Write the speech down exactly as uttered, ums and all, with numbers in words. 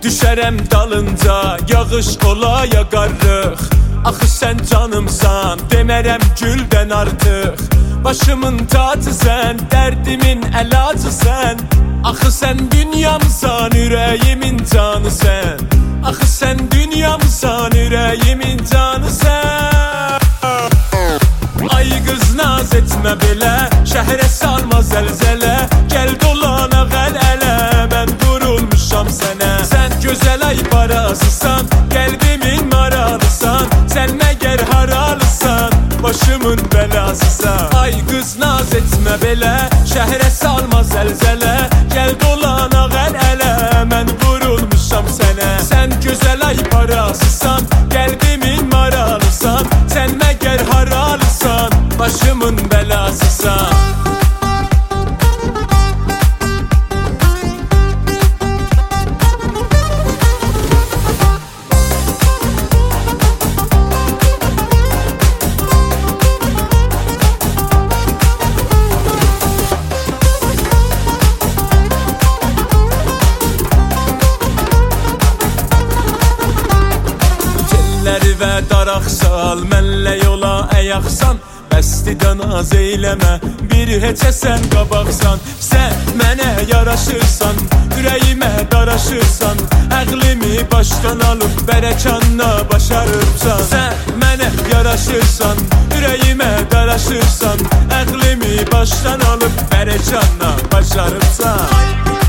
Düşərəm dalınca, yağış ola yağarıq. Axı sən canımsan, demərəm güldən artıq. Başımın tacı sən, dərdimin əlacı sən. Axı sən dünyamsan, ürəyimin canı sən. Axı sən dünyamsan, ürəyimin canı sən. Ay qız naz etmə belə, şəhrə salma zəlzələ. Gəl dolanaq əl-ələ, mən durulmuşam sənə. Sən gözəl ay parasısan, qəlbimin maralısan. Sən məgər haralısan, başımın bəlasısan. Ay qız naz etmə belə, şəhrə salma zəlzələ. Gəl dolanaq əl-ələ, mən durulmuşam sənə. Sən gözəl ay parasısan, qəlbimin maralısan. Sən məgər haralısan, başımın bəlasısan. Və daraq sal, mənlə yola əyaqsan. Bəstidən az eyləmə, bir heçə sən qabaqsan. Sən mənə yaraşırsan, ürəyimə daraşırsan. Əqlimi başdan alıb, bərəkanla başarıbsan. Sən mənə yaraşırsan, ürəyimə daraşırsan. Əqlimi başdan alıb, bərəkanla başarıbsan.